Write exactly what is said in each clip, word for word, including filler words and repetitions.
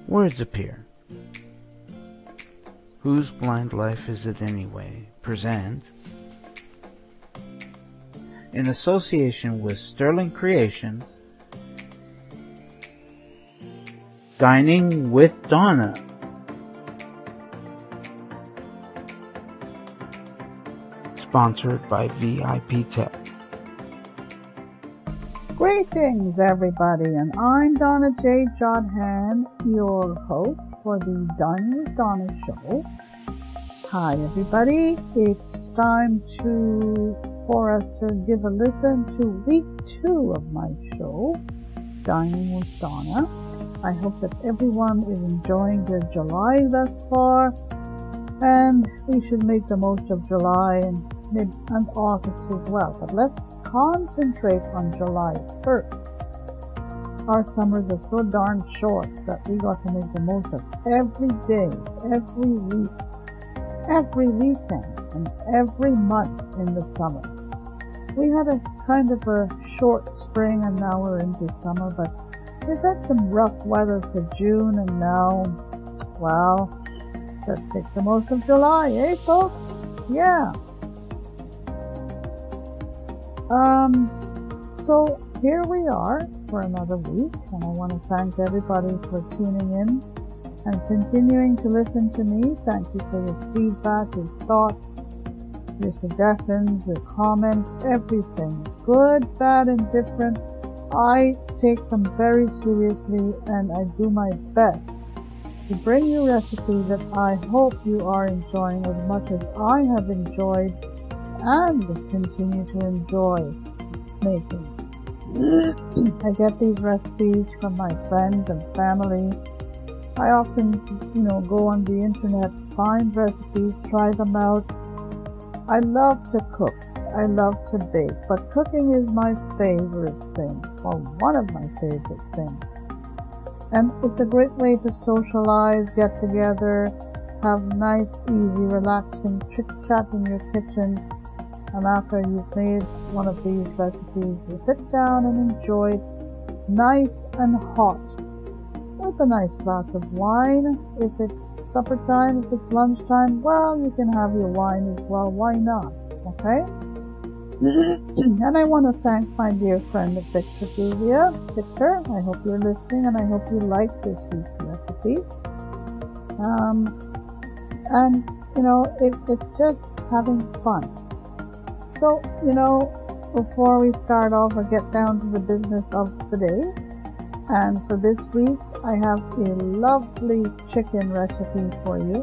Words appear. Whose Blind Life Is It Anyway? Present, in association with Sterling Creation, Dining with Donna. Sponsored by V I P Tech. Greetings, everybody, and I'm Donna J. Jodhan, your host for the Dining with Donna show. Hi, everybody. It's time to for us to give a listen to week two of my show, Dining with Donna. I hope that everyone is enjoying their July thus far, and we should make the most of July and mid and August as well. But let's concentrate on July first. Our summers are so darn short that we got to make the most of every day, every week, every weekend, and every month in the summer. We had a kind of a short spring and now we're into summer, but we've had some rough weather for June and now, well, let's make the most of July, eh folks? Yeah. Um, so here we are for another week, and I want to thank everybody for tuning in and continuing to listen to me. Thank you for your feedback, your thoughts, your suggestions, your comments, everything. Good, bad, and different. I take them very seriously, and I do my best to bring you recipes that I hope you are enjoying as much as I have enjoyed and continue to enjoy making. I get these recipes from my friends and family. I often, you know, go on the internet, find recipes, try them out. I love to cook. I love to bake, but cooking is my favorite thing, or one of my favorite things. And it's a great way to socialize, get together, have nice, easy, relaxing chit-chat in your kitchen. And after you've made one of these recipes, you sit down and enjoy it nice and hot with a nice glass of wine. If it's supper time, if it's lunchtime, well, you can have your wine as well. Why not? Okay? And I want to thank my dear friend Victor Guvia. Victor, I hope you're listening and I hope you like this week's recipe. Um, and, you know, it, it's just having fun. So, you know, before we start off or get down to the business of the day, and for this week, I have a lovely chicken recipe for you.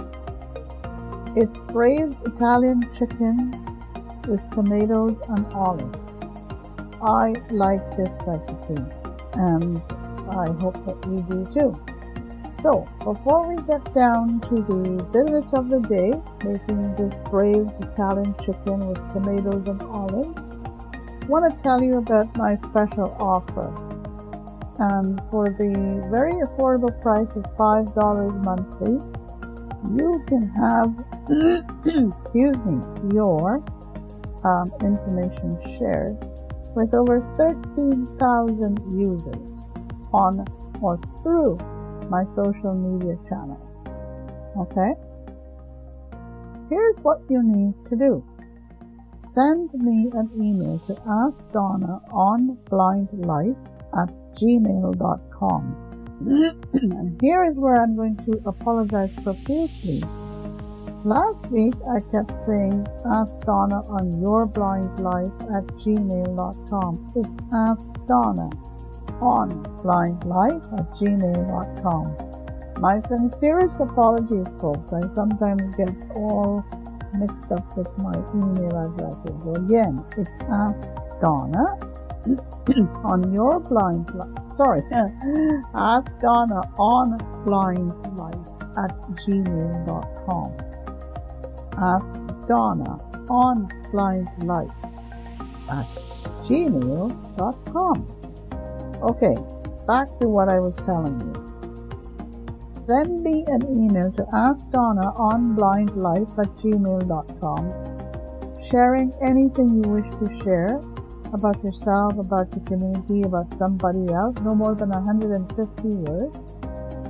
It's braised Italian chicken with tomatoes and olives. I like this recipe, and I hope that you do too. So, before we get down to the business of the day, making this braised Italian chicken with tomatoes and olives, I want to tell you about my special offer. And for the very affordable price of five dollars monthly, you can have, excuse me, your um, information shared with over thirteen thousand users on or through my social media channel. Okay? Here's what you need to do. Send me an email to ask donna on blind life at gmail dot com. And here is where I'm going to apologize profusely. Last week I kept saying ask Donna on your blind life at gmail dot com. It's ask Donna on blind life at gmail dot com. My sincerest apologies, folks. I sometimes get all mixed up with my email addresses. So again, it's ask Donna on your blind life. Sorry, ask Donna on blind life at gmail dot com. Ask Donna on blind life at gmail dot com. Okay, back to what I was telling you. Send me an email to ask Donna on blind life at gmail dot com, sharing anything you wish to share about yourself, about your community, about somebody else, no more than one hundred fifty words.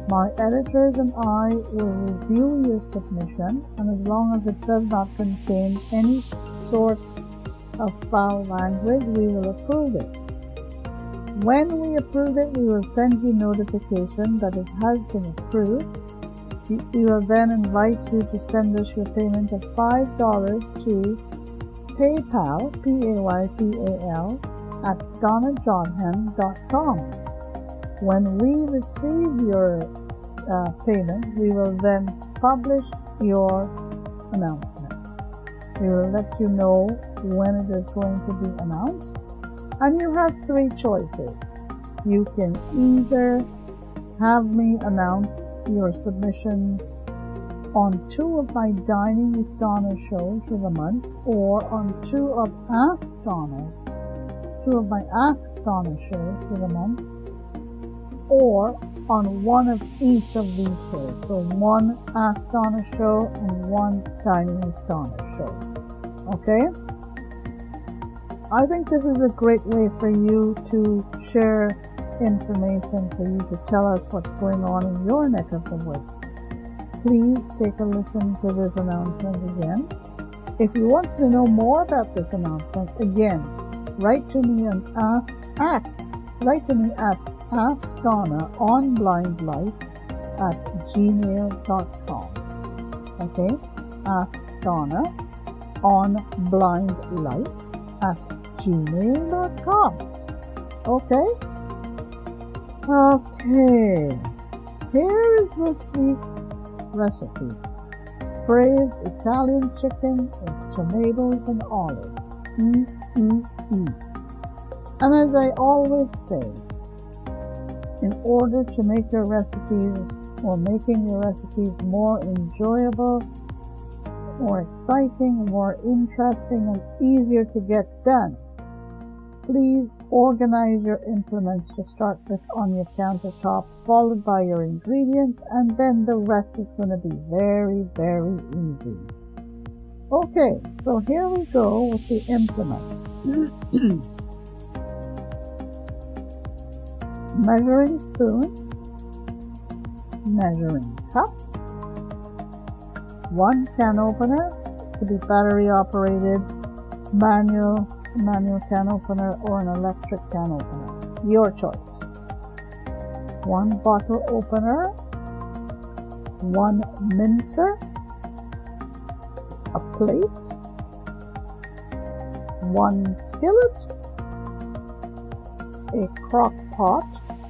My editors and I will review your submission, and as long as it does not contain any sort of foul language, we will approve it. When we approve it, we will send you notification that it has been approved. We will then invite you to send us your payment of five dollars to PayPal, P A Y P A L, at donna johnhen dot com. When we receive your uh, payment, we will then publish your announcement. We will let you know when it is going to be announced. And you have three choices. You can either have me announce your submissions on two of my Dining with Donna shows for the month, or on two of Ask Donna, two of my Ask Donna shows for the month, or on one of each of these shows. So one Ask Donna show and one Dining with Donna show. Okay? I think this is a great way for you to share information, for you to tell us what's going on in your neck of the woods. Please take a listen to this announcement again. If you want to know more about this announcement, again, write to me and ask at write to me at ask donna on blind life at gmail dot com. Okay? Ask Donna on blind life at gmail dot com. Okay? Okay. Here is this week's recipe. Braised Italian chicken with tomatoes and olives. Mm-mm-mm. And as I always say, in order to make your recipes, or making your recipes more enjoyable, more exciting, more interesting, and easier to get done, please organize your implements to start with on your countertop, followed by your ingredients, and then the rest is going to be very, very easy. Okay, so here we go with the implements. Measuring spoons, measuring cups, one can opener, to be battery operated, manual, manual can opener, or an electric can opener, your choice. One bottle opener, one mincer, a plate, one skillet, a crock pot,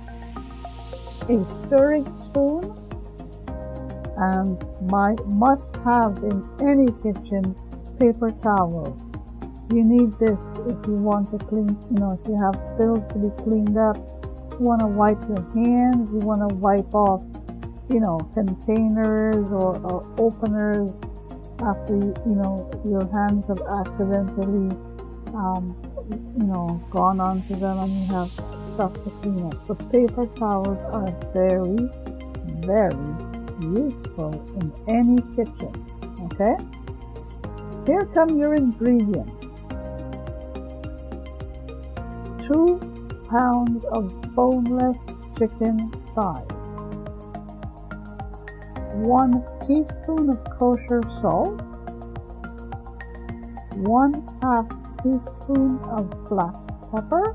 a stirring spoon, and my must-have in any kitchen, paper towels. You need this if you want to clean, you know, if you have spills to be cleaned up, if you want to wipe your hands, you want to wipe off, you know, containers or, or openers after, you, you know, your hands have accidentally, um, you know, gone onto them and you have stuff to clean up. So paper towels are very, very useful in any kitchen. Okay? Here come your ingredients. Two pounds of boneless chicken thighs. One teaspoon of kosher salt. One half teaspoon of black pepper.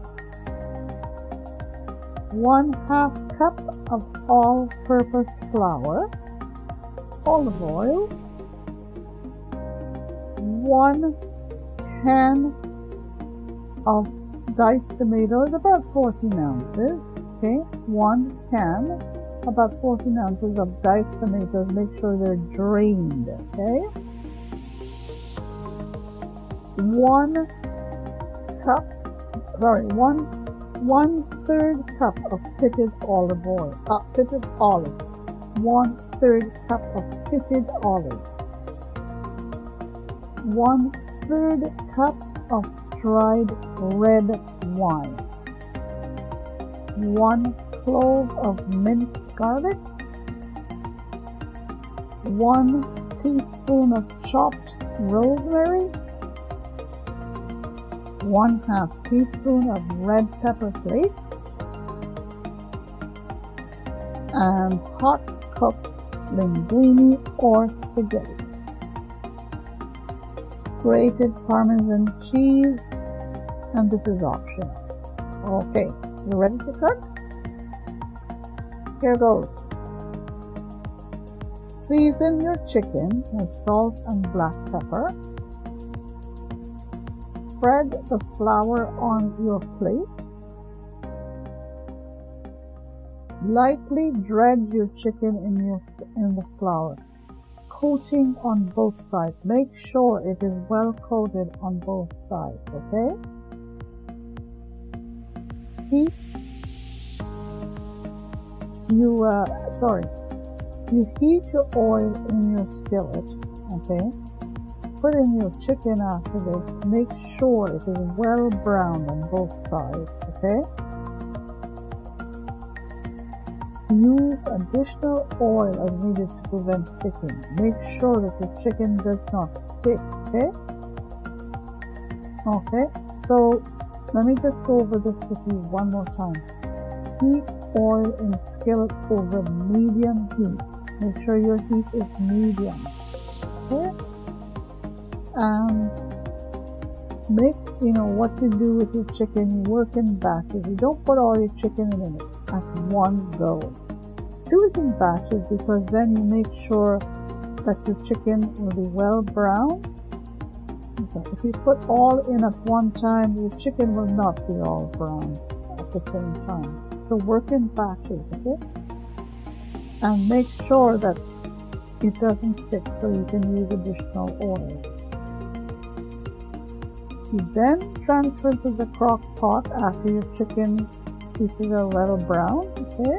One half cup of all-purpose flour. Olive oil. One can of diced tomatoes, about fourteen ounces. Okay, one can, about fourteen ounces of diced tomatoes. Make sure they're drained. Okay, one cup, sorry, one one third cup of pitted olive oil, uh, pitted olive, one third cup of pitted olive, one third cup of dried red wine, one clove of minced garlic, one teaspoon of chopped rosemary, one half teaspoon of red pepper flakes, and hot cooked linguine or spaghetti. Grated Parmesan cheese, and this is optional. Okay, you ready to cook? Here goes. Season your chicken with salt and black pepper. Spread the flour on your plate. Lightly dredge your chicken in your in the flour, coating on both sides. Make sure it is well coated on both sides, okay? Heat you uh, sorry you heat your oil in your skillet, okay? Put in your chicken after this. Make sure it is well browned on both sides, okay? Use additional oil as needed to prevent sticking. Make sure that your chicken does not stick, okay? Okay, so let me just go over this with you one more time. Heat oil in skillet over medium heat. Make sure your heat is medium, okay? And make, you know, what you do with your chicken, you work in batches. You don't put all your chicken in it at one go. Do it in batches, because then you make sure that your chicken will be well browned. Okay. If you put all in at one time, your chicken will not be all brown at the same time. So work in batches, okay? And make sure that it doesn't stick, so you can use additional oil. You then transfer to the crock pot after your chicken pieces are well brown, okay?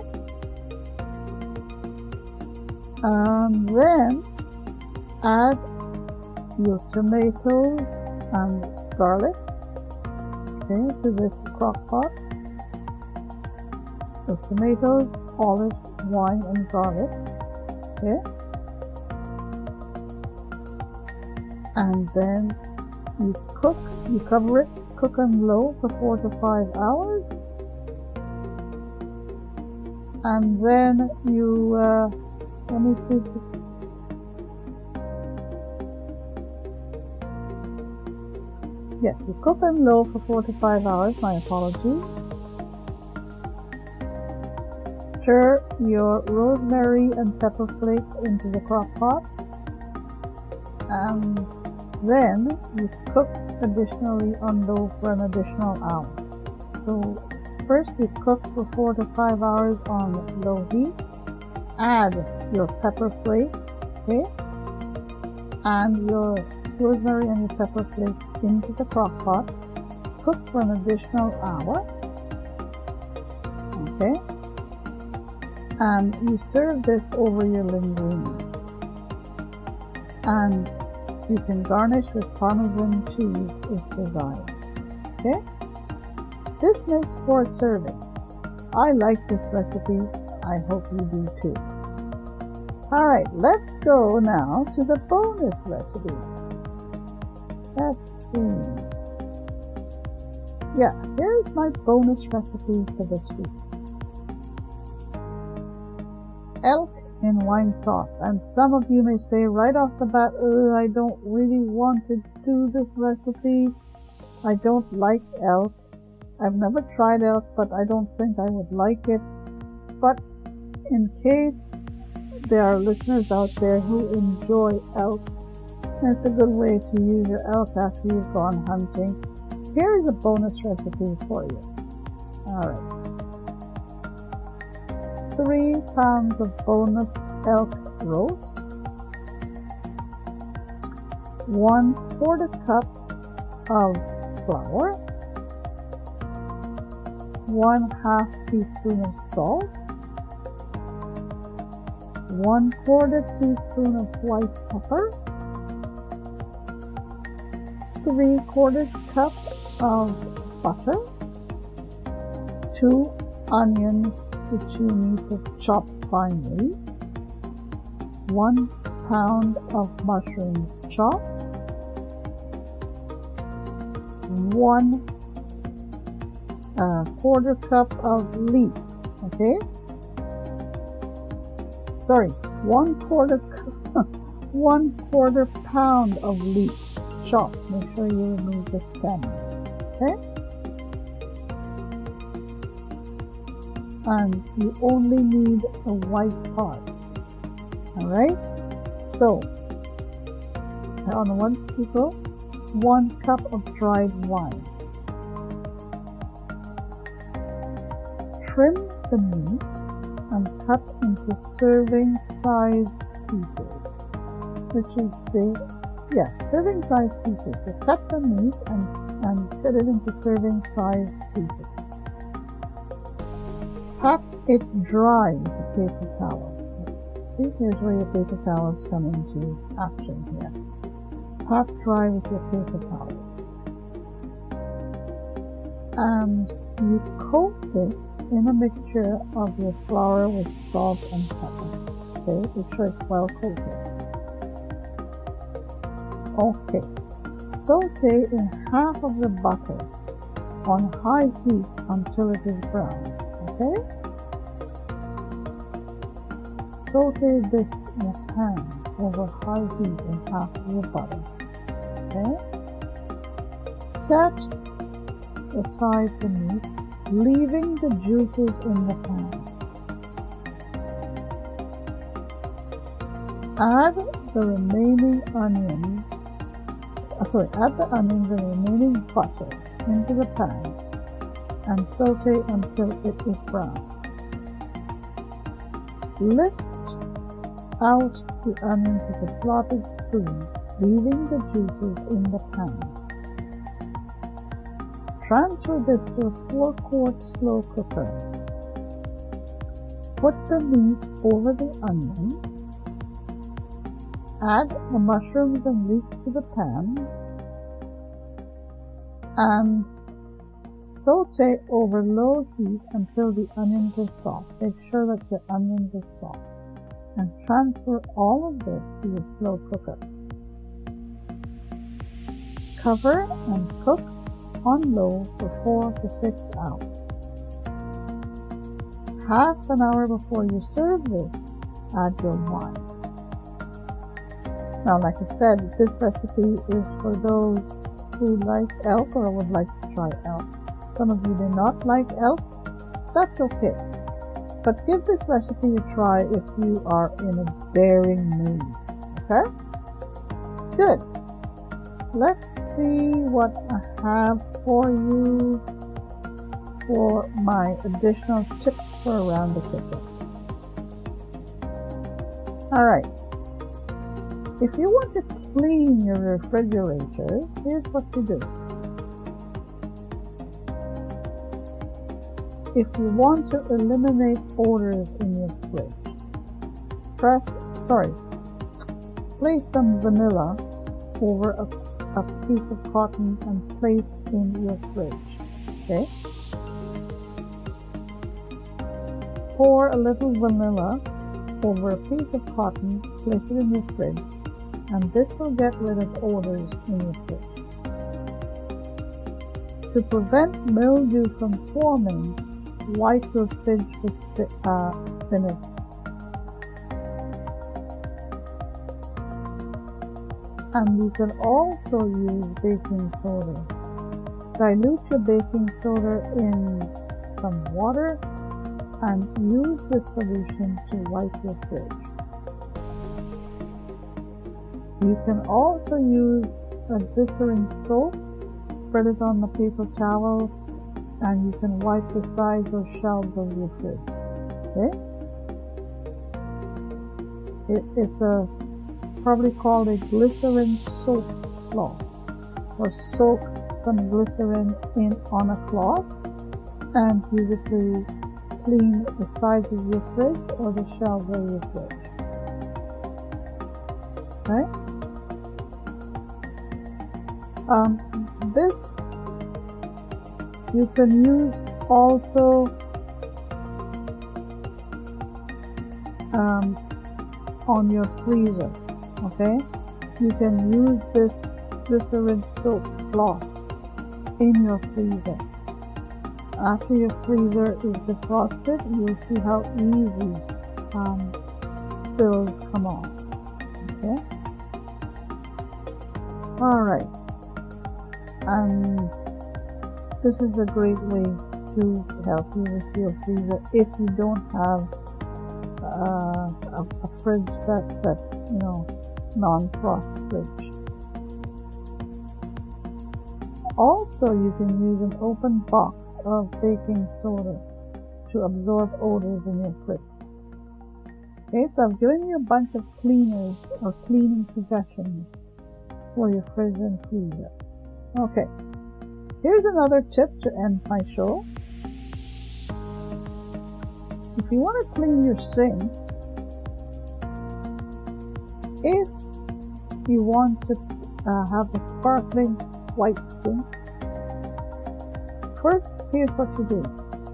And then add your tomatoes and garlic, okay, to this crock pot. The tomatoes, olives, wine, and garlic, okay? And then you cook, you cover it, cook on low for four to five hours. And then you, uh, let me see. Yes, you cook on low for four to five hours, my apologies. Stir your rosemary and pepper flakes into the crock pot. And then you cook additionally on low for an additional hour. So first you cook for four to five hours on low heat. Add your pepper flakes, okay, and your rosemary and your pepper flakes into the crock pot. Cook for an additional hour, okay, and you serve this over your linguine. And you can garnish with Parmesan cheese if desired, okay? This makes four servings. I like this recipe. I hope you do too. Alright, let's go now to the bonus recipe. Let's see. Yeah, here's my bonus recipe for this week. Elk in wine sauce. And some of you may say right off the bat, oh, I don't really want to do this recipe. I don't like elk. I've never tried elk, but I don't think I would like it. But in case there are listeners out there who enjoy elk, it's a good way to use your elk after you've gone hunting. Here's a bonus recipe for you. Alright. Three pounds of bonus elk roast. One quarter cup of flour. One half teaspoon of salt. One quarter teaspoon of white pepper. Three quarters cup of butter. Two onions which you need to chop finely. One pound of mushrooms chopped. One uh, quarter cup of leeks, okay? sorry, one quarter, one quarter pound of leek chopped. Make sure you remove the stems, okay? And you only need a white part, all right? So, on one people, one cup of dried wine. Trim the meat and cut into serving size pieces, which is say, yeah, serving size pieces. So cut the meat and, and cut it into serving size pieces. Pat it dry with a paper towel. See, here's where your paper towels come into action here. Pat dry with your paper towel. And you coat this in a mixture of your flour with salt and pepper. Okay, make sure it's well coated. Okay, saute in half of the butter on high heat until it is brown. Okay, saute this in a pan over high heat in half of the butter. Okay, set aside the meat, leaving the juices in the pan. Add the remaining onions, uh, sorry, add the onions and remaining butter into the pan and saute until it is brown. Lift out the onions with a slotted spoon, leaving the juices in the pan. Transfer this to a four-quart slow cooker. Put the meat over the onion. Add the mushrooms and leeks to the pan and saute over low heat until the onions are soft. Make sure that the onions are soft and transfer all of this to a slow cooker. Cover and cook on low for four to six hours. Half an hour before you serve this, add your wine. Now, like I said, this recipe is for those who like elk or would like to try elk. Some of you do not like elk. That's okay. But give this recipe a try if you are in a daring mood. Okay? Good. Let's see what I have for you for my additional tips for around the kitchen. Alright, if you want to clean your refrigerators, here's what you do. If you want to eliminate odors in your fridge, press, sorry, place some vanilla over a a piece of cotton and place in your fridge. Okay? Pour a little vanilla over a piece of cotton, place it in your fridge, and this will get rid of odors in your fridge. To prevent mildew from forming, wipe your fridge with uh, vinegar. And you can also use baking soda. Dilute your baking soda in some water and use this solution to wipe your fridge. You can also use a glycerin soap, spread it on the paper towel, and you can wipe the sides or shelves of your fridge. Okay? It, it's a probably called a glycerin soap cloth, or soak some glycerin in on a cloth and use it to clean the sides of your fridge or the shelves of your fridge. Okay? Um, this you can use also um, on your freezer. Okay, you can use this glycerin soap cloth in your freezer. After your freezer is defrosted, you'll see how easy um, spills come off. Okay? Alright. And this is a great way to help you with your freezer if you don't have uh, a, a fridge that's that, you know, non-frost fridge. Also, you can use an open box of baking soda to absorb odors in your fridge. Okay, so I've given you a bunch of cleaners or cleaning suggestions for your fridge and freezer. Okay, here's another tip to end my show. If you want to clean your sink, if you want to uh, have a sparkling white sink, first, here's what you do.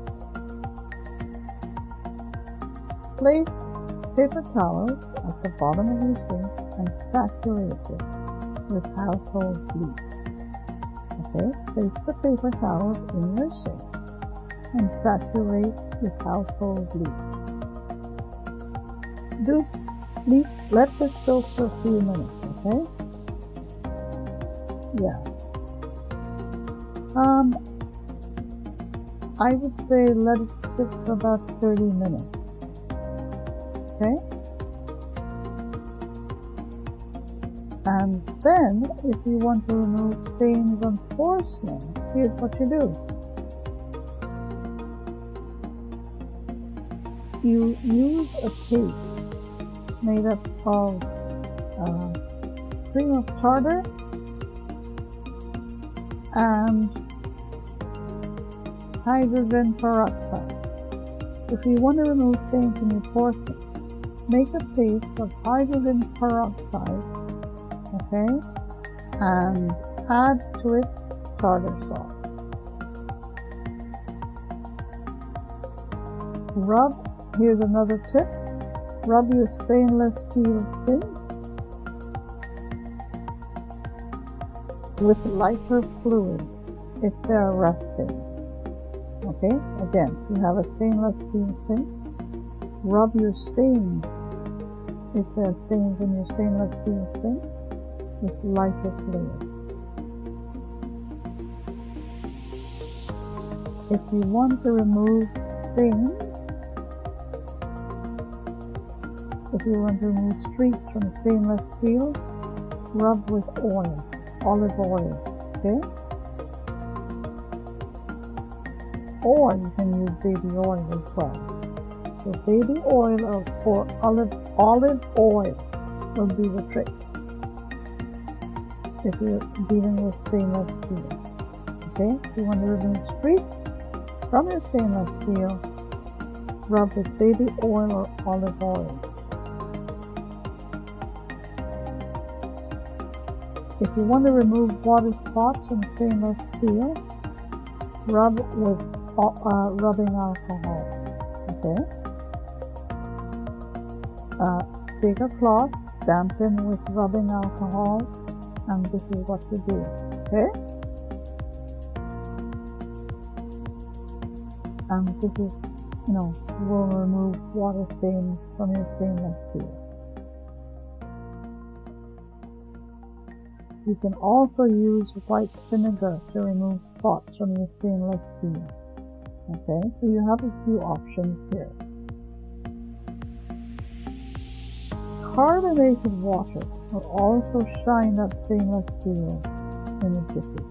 Place paper towels at the bottom of your sink and saturate it with household bleach. Okay, place the paper towels in your sink and saturate with household bleach. Do leave, let this soak for a few minutes, okay? Yeah. Um, I would say let it sit for about thirty minutes. Okay? And then, if you want to remove stains on porcelain, here's what you do. You use a paste made up of uh, cream of tartar and hydrogen peroxide. If you want to remove stains in your porcelain, make a paste of hydrogen peroxide, okay, and add to it tartar sauce. Rub, here's another tip, rub your stainless steel sinks with lighter fluid if they are rusting. Okay, again, you have a stainless steel sink, rub your stains, if there are stains in your stainless steel sink, with lighter fluid. If you want to remove stains, if you want to remove streaks from stainless steel, rub with oil, olive oil, okay? Or you can use baby oil as well. So baby oil or, or olive, olive oil will be the trick if you're dealing with stainless steel. Okay, if you want to remove streaks from your stainless steel, rub with baby oil or olive oil. If you want to remove water spots from stainless steel, rub with uh, rubbing alcohol. Okay. Uh, take a cloth, dampen with rubbing alcohol, and this is what you do. Okay. And this is, you know, will remove water stains from your stainless steel. You can also use white vinegar to remove spots from your stainless steel. Okay, so you have a few options here. Carbonated water will also shine up stainless steel in a jiffy.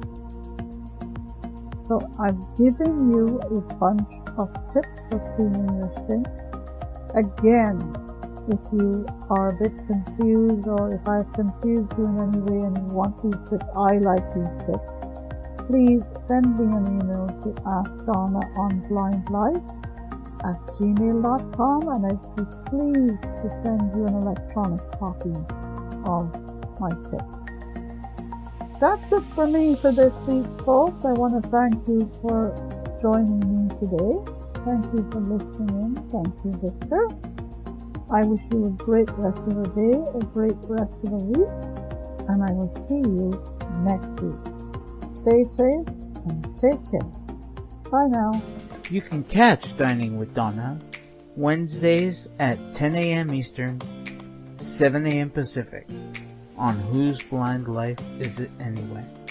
So I've given you a bunch of tips for cleaning your sink. Again, if you are a bit confused, or if I've confused you in any way and you want these tips, I like these tips, please send me an email to ask donna on blind life at gmail dot com, and I'd be pleased to send you an electronic copy of my tips. That's it for me for this week, folks. I want to thank you for joining me today. Thank you for listening in. Thank you, Victor. I wish you a great rest of the day, a great rest of the week, and I will see you next week. Stay safe and take care. Bye now. You can catch Dining with Donna Wednesdays at ten a.m. Eastern, seven a.m. Pacific, on Whose Blind Life Is It Anyway?